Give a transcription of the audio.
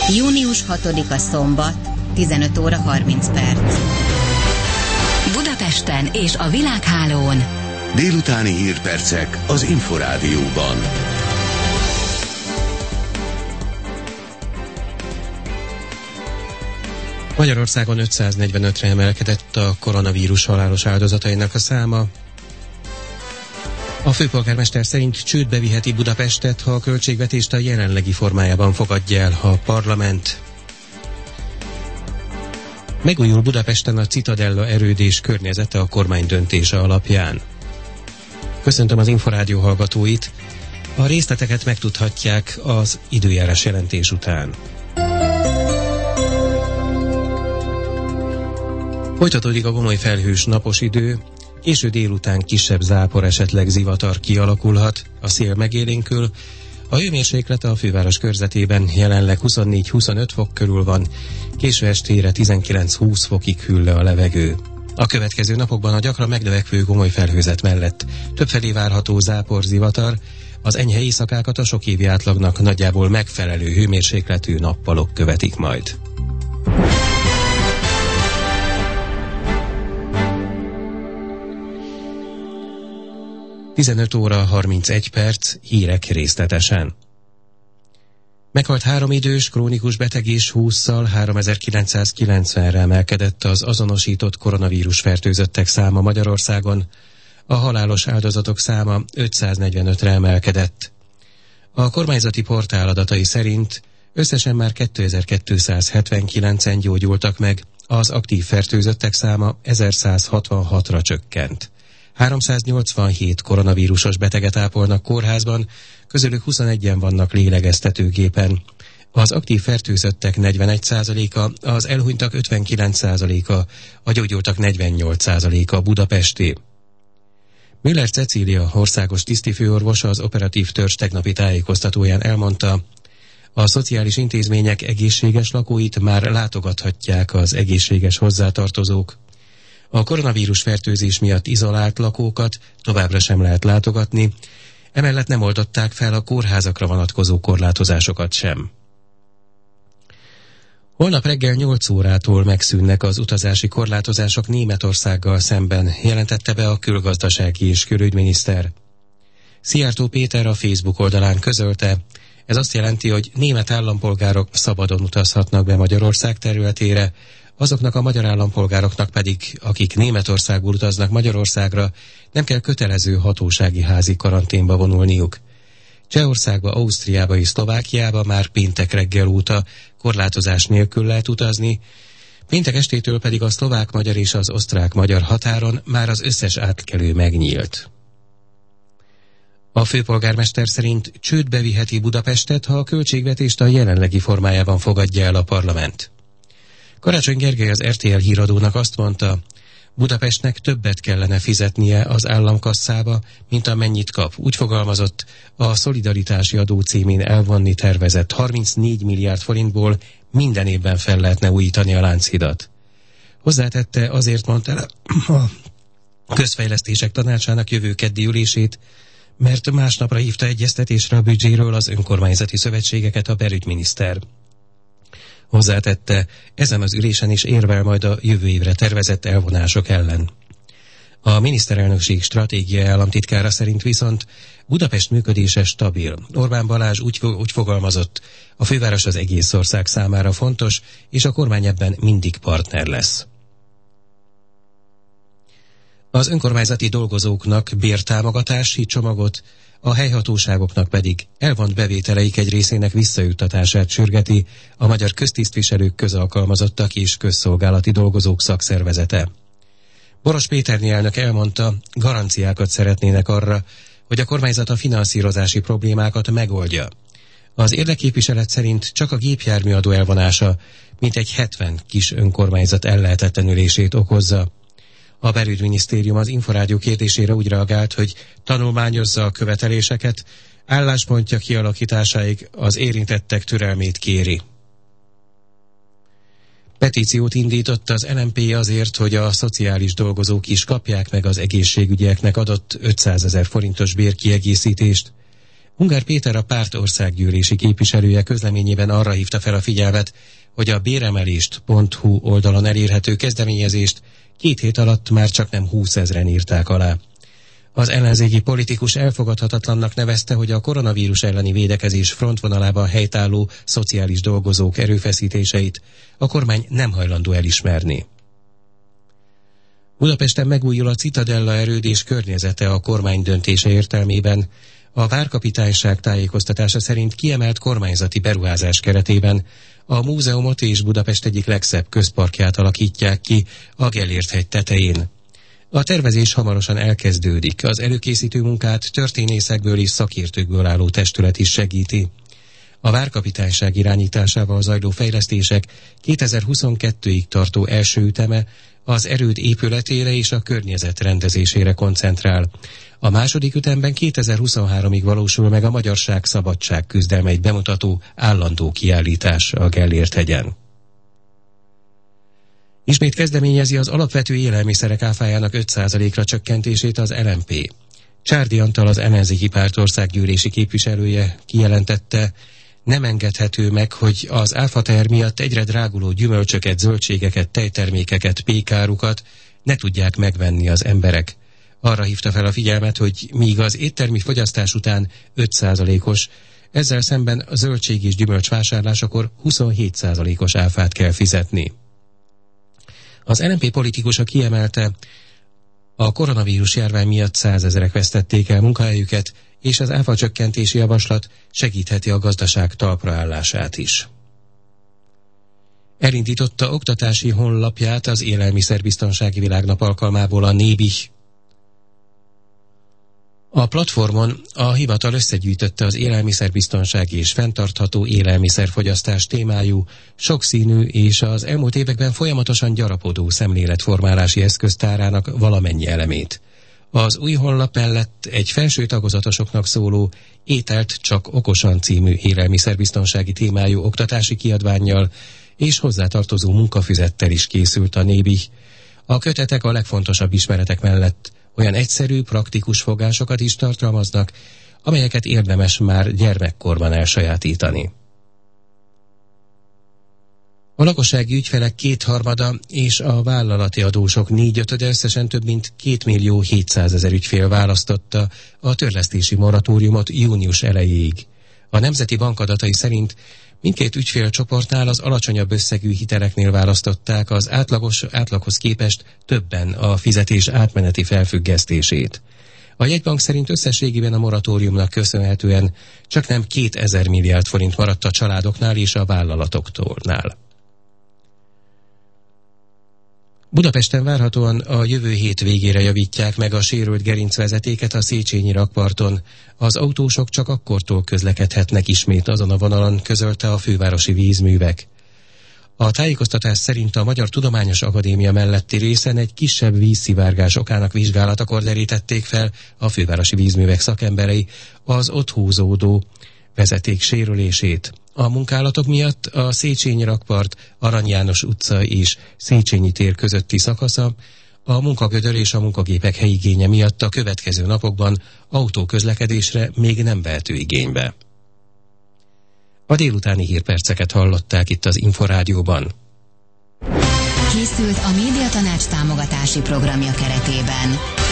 Június 6-a szombat, 15 óra 30 perc. Budapesten és a világhálón. Délutáni hírpercek az Inforádióban. Magyarországon 545-re emelkedett a koronavírus halálos áldozatainak a száma. A főpolgármester szerint csődbe viheti Budapestet, ha a költségvetést a jelenlegi formájában fogadja el a parlament. Megújul Budapesten a Citadella erődés környezete a kormány döntése alapján. Köszöntöm az Inforádió hallgatóit. A részleteket megtudhatják az időjárás jelentés után. Folytatódik a gomoly felhős napos idő, késő délután kisebb zápor, esetleg zivatar kialakulhat, a szél megélénkül, a hőmérséklet a főváros körzetében jelenleg 24-25 fok körül van, késő estére 19-20 fokig hűl le a levegő. A következő napokban a gyakran megnövekvő gomoly felhőzet mellett többfelé várható zápor, zivatar, az enyhe éjszakákat a sok évi átlagnak nagyjából megfelelő hőmérsékletű nappalok követik majd. ...15 óra 31 perc, hírek részletesen. Meghalt 3 idős, krónikus beteg és 20-szal 3990-re emelkedett az azonosított koronavírus fertőzöttek száma Magyarországon. A halálos áldozatok száma 545-re emelkedett. A kormányzati portál adatai szerint összesen már 2279-en gyógyultak meg, az aktív fertőzöttek száma 1166-ra csökkent. 387 koronavírusos beteget ápolnak kórházban, közülük 21-en vannak lélegeztetőgépen. Az aktív fertőzöttek 41%-a, az elhunytak 59%-a, a gyógyultak 48%-a budapesti. Müller Cecília, országos tisztifőorvos az operatív törzs tegnapi tájékoztatóján elmondta, a szociális intézmények egészséges lakóit már látogathatják az egészséges hozzátartozók. A koronavírus fertőzés miatt izolált lakókat továbbra sem lehet látogatni, emellett nem oldották fel a kórházakra vonatkozó korlátozásokat sem. Holnap reggel 8 órától megszűnnek az utazási korlátozások Németországgal szemben, jelentette be a külgazdasági és külügyminiszter. Szijjártó Péter a Facebook oldalán közölte, ez azt jelenti, hogy német állampolgárok szabadon utazhatnak be Magyarország területére, azoknak a magyar állampolgároknak pedig, akik Németországból utaznak Magyarországra, nem kell kötelező hatósági házi karanténba vonulniuk. Csehországba, Ausztriába és Szlovákiába már péntek reggel óta korlátozás nélkül lehet utazni, péntek estétől pedig a szlovák-magyar és az osztrák-magyar határon már az összes átkelő megnyílt. A főpolgármester szerint csődbe viheti Budapestet, ha a költségvetést a jelenlegi formájában fogadja el a parlament. Karácsony Gergely az RTL híradónak azt mondta, Budapestnek többet kellene fizetnie az államkasszába, mint amennyit kap. Úgy fogalmazott, a szolidaritási adó címén elvonni tervezett 34 milliárd forintból minden évben fel lehetne újítani a Lánchidat. Hozzátette, azért mondta el a Közfejlesztések Tanácsának jövő keddi ülését, mert másnapra hívta egyeztetésre a büdzséről az önkormányzati szövetségeket a belügyminiszter. Hozzátette, ezen az ülésen is érvel majd a jövő évre tervezett elvonások ellen. A miniszterelnökség stratégiai államtitkára szerint viszont Budapest működése stabil. Orbán Balázs úgy fogalmazott, a főváros az egész ország számára fontos, és a kormány ebben mindig partner lesz. Az önkormányzati dolgozóknak bértámogatási csomagot, a helyhatóságoknak pedig elvont bevételeik egy részének visszajuttatását sürgeti a Magyar Köztisztviselők, Közalkalmazottak és Közszolgálati Dolgozók Szakszervezete. Boros Péterné elnök elmondta, garanciákat szeretnének arra, hogy a kormányzat a finanszírozási problémákat megoldja. Az érdekképviselet szerint csak a gépjárműadó elvonása mintegy 70 kis önkormányzat ellehetetlenülését okozza. A belügyminisztérium az Inforádió kérdésére úgy reagált, hogy tanulmányozza a követeléseket, álláspontja kialakításáig az érintettek türelmét kéri. Petíciót indított az LMP azért, hogy a szociális dolgozók is kapják meg az egészségügyeknek adott 500 000 forintos bérkiegészítést. Ungár Péter, a párt országgyűlési képviselője közleményében arra hívta fel a figyelmet, hogy a béremelést.hu oldalon elérhető kezdeményezést 2 hét alatt már csak nem 20 000-en írták alá. Az ellenzéki politikus elfogadhatatlannak nevezte, hogy a koronavírus elleni védekezés frontvonalában helytálló szociális dolgozók erőfeszítéseit a kormány nem hajlandó elismerni. Budapesten megújul a Citadella erőd és környezete a kormány döntése értelmében. A várkapitányság tájékoztatása szerint kiemelt kormányzati beruházás keretében a múzeumot és Budapest egyik legszebb közparkját alakítják ki a Gellért-hegy tetején. A tervezés hamarosan elkezdődik, az előkészítő munkát történészekből és szakértőkből álló testület is segíti. A várkapitányság irányításával zajló fejlesztések 2022-ig tartó első üteme az erőd épületére és a környezet rendezésére koncentrál. A második ütemben 2023-ig valósul meg a magyarság szabadság küzdelmeit bemutató állandó kiállítás a Gellért-hegyen. Ismét kezdeményezi az alapvető élelmiszerek áfájának 5%-ra csökkentését az LMP. Csárdi Antal, az ellenzéki párt országgyűlési képviselője kijelentette, nem engedhető meg, hogy az áfateher miatt egyre dráguló gyümölcsöket, zöldségeket, tejtermékeket, pékárukat ne tudják megvenni az emberek. Arra hívta fel a figyelmet, hogy míg az éttermi fogyasztás után 5%-os, ezzel szemben a zöldség és gyümölcs vásárlásakor 27%-os áfát kell fizetni. Az LMP politikusa kiemelte, a koronavírus járvány miatt 100 000-ek vesztették el munkahelyüket, és az áfacsökkentési javaslat segítheti a gazdaság talpraállását is. Elindította oktatási honlapját az Élelmiszerbiztonsági Világnap alkalmából a NÉBIH. A platformon a hivatal összegyűjtötte az élelmiszerbiztonsági és fenntartható élelmiszerfogyasztás témájú, sokszínű és az elmúlt években folyamatosan gyarapodó szemléletformálási eszköztárának valamennyi elemét. Az új honlap mellett egy felső tagozatosoknak szóló Ételt csak okosan című élelmiszerbiztonsági témájú oktatási kiadvánnyal és hozzátartozó munkafüzettel is készült a NÉBIH. A kötetek a legfontosabb ismeretek mellett olyan egyszerű, praktikus fogásokat is tartalmaznak, amelyeket érdemes már gyermekkorban elsajátítani. A lakossági ügyfelek 2/3 és a vállalati adósok 4/5 összesen több mint 2 700 000 ügyfél választotta a törlesztési moratóriumot június elejéig. A Nemzeti Bank adatai szerint mindkét ügyfélcsoportnál az alacsonyabb összegű hiteleknél választották az átlaghoz képest többen a fizetés átmeneti felfüggesztését. A jegybank szerint összességében a moratóriumnak köszönhetően csaknem 2000 milliárd forint maradt a családoknál és a vállalatoktól. Budapesten várhatóan a jövő hét végére javítják meg a sérült gerincvezetéket a Széchenyi rakparton. Az autósok csak akkortól közlekedhetnek ismét azon a vonalon, közölte a Fővárosi Vízművek. A tájékoztatás szerint a Magyar Tudományos Akadémia melletti részen egy kisebb vízszivárgás okának vizsgálatakor derítették fel a Fővárosi Vízművek szakemberei az ott húzódó vezeték sérülését. A munkálatok miatt a Széchenyi rakpart, Arany János utca és Széchenyi tér közötti szakasza a munkagödör és a munkagépek helyigénye miatt a következő napokban autóközlekedésre még nem vehető igénybe. A délutáni hírperceket hallották itt az Inforádióban. Készült a Médiatanács támogatási programja keretében.